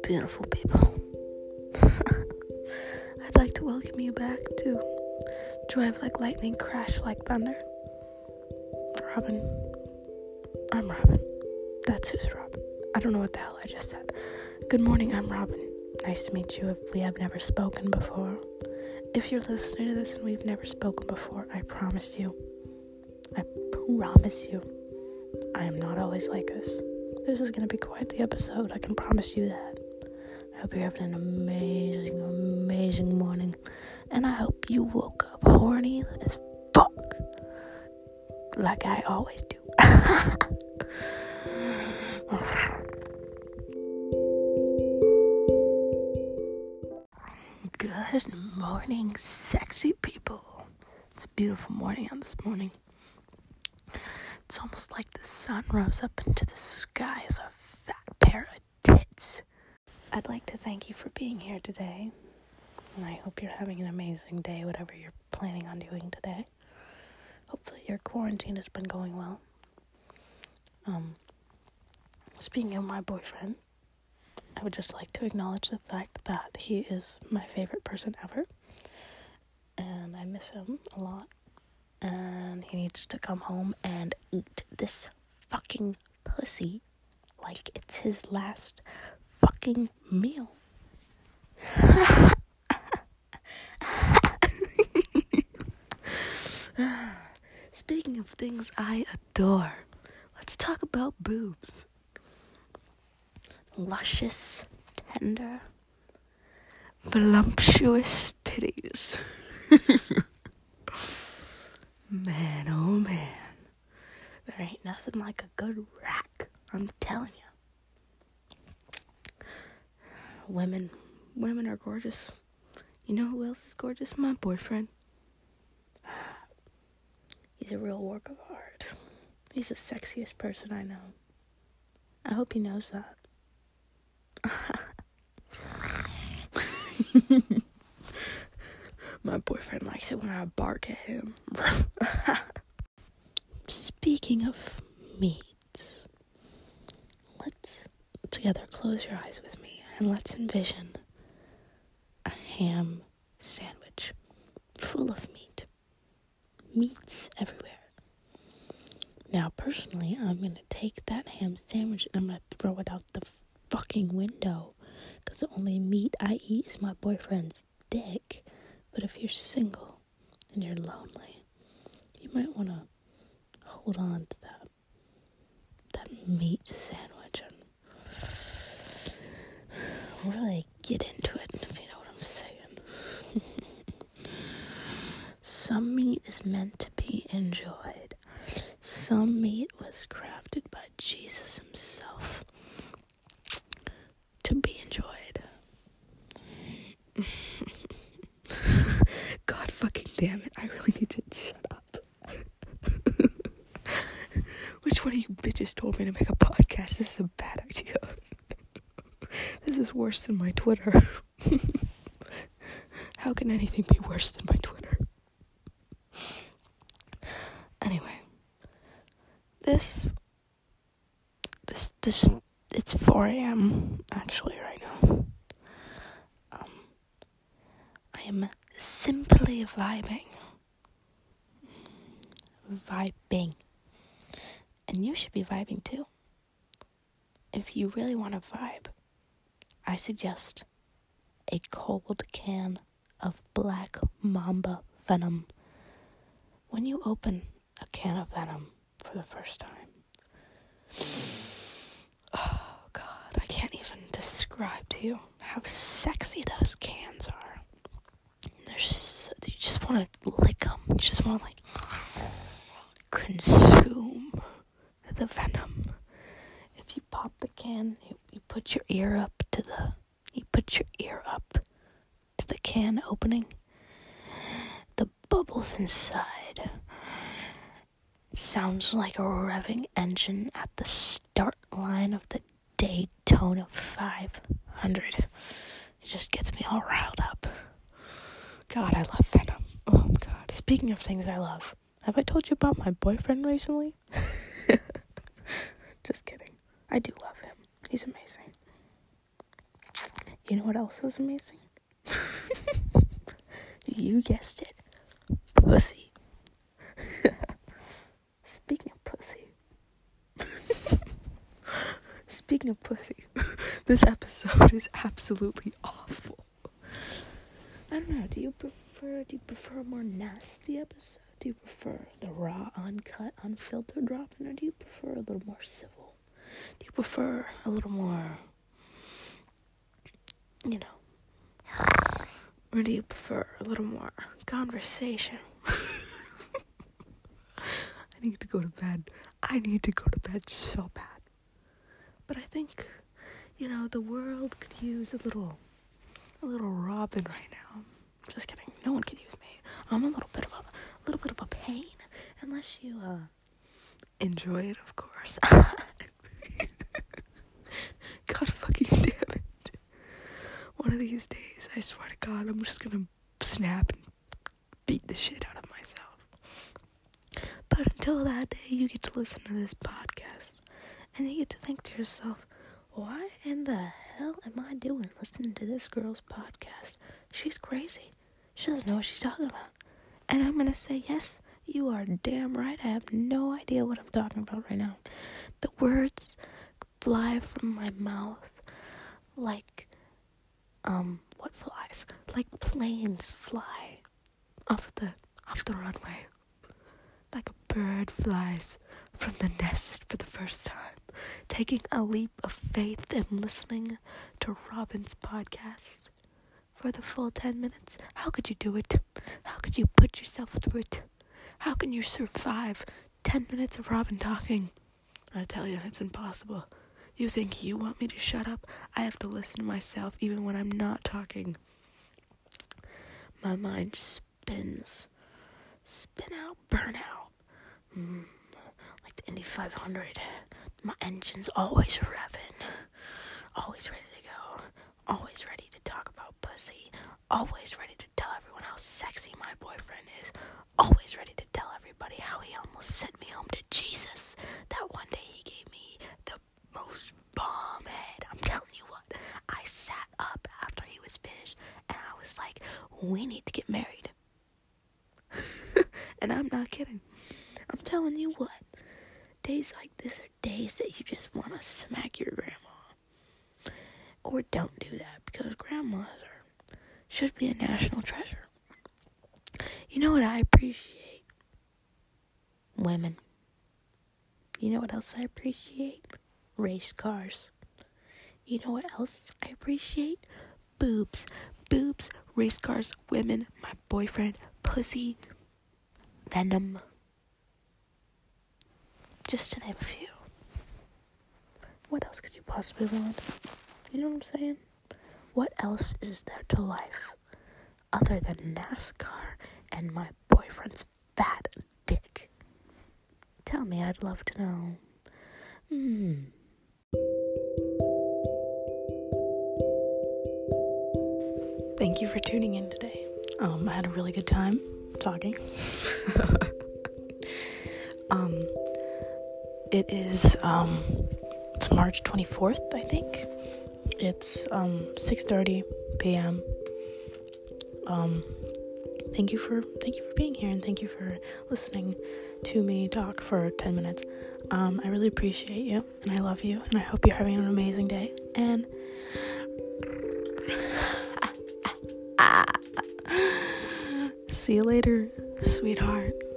beautiful people. I'd like to welcome you back to Drive Like Lightning, Crash Like Thunder. Robin. I'm Robin. That's who's Robin. I don't know what the hell I just said. Good morning, I'm Robin. Nice to meet you if we have never spoken before. If you're listening to this and we've never spoken before, I promise you, I am not always like this. This is going to be quite the episode, I can promise you that. I hope you're having an amazing morning. And I hope you woke up horny as fuck. Like I always do. Good morning, sexy people. It's a beautiful morning out this morning. It's almost like the sun rose up into the sky as a fat pair of tits. I'd like to thank you for being here today, and I hope you're having an amazing day, whatever you're planning on doing today. Hopefully your quarantine has been going well. Speaking of my boyfriend, I would just like to acknowledge the fact that he is my favorite person ever, and I miss him a lot. And he needs to come home and eat this fucking pussy like it's his last fucking meal. Speaking of things I adore, let's talk about boobs. Luscious, tender, voluptuous titties. Man, oh man, there ain't nothing like a good rack, I'm telling you. Women are gorgeous. You know who else is gorgeous? My boyfriend. He's a real work of art. He's the sexiest person I know. I hope he knows that. My boyfriend likes it when I bark at him. Speaking of meats, let's together close your eyes with me and let's envision a ham sandwich full of meat. Meats everywhere. Now, personally, I'm going to take that ham sandwich and I'm going to throw it out the fucking window because the only meat I eat is my boyfriend's dick. But if you're single and you're lonely, you might want to hold on to that meat sandwich and really get into it, if you know what I'm saying. Some meat is meant to be enjoyed. Some meat was crafted by Jesus himself to be enjoyed. God fucking damn it, I really need to shut up. Which one of you bitches told me to make a podcast? This is a bad idea. This is worse than my Twitter. How can anything be worse than my Twitter? Anyway, this it's 4 a.m. actually right now. I am simply vibing. And you should be vibing too. If you really want to vibe, I suggest a cold can of Black Mamba Venom. When you open a can of Venom for the first time, oh God, I can't even describe to you how sexy those cans are. You just want to lick them. You just want to consume the venom. If you pop the can, you put your ear up to the can opening. The bubbles inside sounds like a revving engine at the start line of the Daytona 500. It just gets me all riled up. God, I love Venom. Oh, God. Speaking of things I love, have I told you about my boyfriend recently? Just kidding. I do love him. He's amazing. You know what else is amazing? You guessed it. Pussy. Speaking of pussy. Speaking of pussy. This episode is absolutely awful. I don't know, do you prefer a more nasty episode? Do you prefer the raw, uncut, unfiltered dropping, or do you prefer a little more civil? Do you prefer a little more, or do you prefer a little more conversation? I need to go to bed. So bad. But I think, the world could use a little Robin right now. Just kidding. No one can use me. I'm a little bit of a pain, unless you enjoy it, of course. God fucking damn it. One of these days, I swear to God, I'm just gonna snap and beat the shit out of myself. But until that day, you get to listen to this podcast, and you get to think to yourself, why in the hell am I doing listening to this girl's podcast? She's crazy. She doesn't know what she's talking about. And I'm gonna say, yes, you are damn right. I have no idea what I'm talking about right now. The words fly from my mouth like, what flies? Like planes fly off the runway. Like a bird flies from the nest for the first time. Taking a leap of faith and listening to Robin's podcast for the full 10 minutes. How could you do it? How could you put yourself through it? How can you survive 10 minutes of Robin talking? I tell you, it's impossible. You think you want me to shut up? I have to listen to myself even when I'm not talking. My mind spins. Spin out, burn out. Like the Indy 500. My engine's always revving. Always ready to go. Always ready to talk about pussy. Always ready to tell everyone how sexy my boyfriend is. Always ready to tell everybody how he almost sent me home to Jesus. That one day he gave me the most bomb head. I'm telling you what. I sat up after he was finished and I was like, we need to get married. And I'm not kidding. I'm telling you what. Days like this are days that you just want to smack your grandma. Or don't do that, because grandmas should be a national treasure. You know what I appreciate? Women. You know what else I appreciate? Race cars. You know what else I appreciate? Boobs. Boobs, race cars, women, my boyfriend, pussy, Venom. Just to name a few. What else could you possibly want? You know what I'm saying? What else is there to life other than NASCAR and my boyfriend's fat dick? Tell me, I'd love to know. Thank you for tuning in today. I had a really good time talking. It is, it's March 24th, I think. It's, 6:30 p.m. Thank you for being here, and thank you for listening to me talk for 10 minutes. I really appreciate you, and I love you, and I hope you're having an amazing day, and see you later, sweetheart.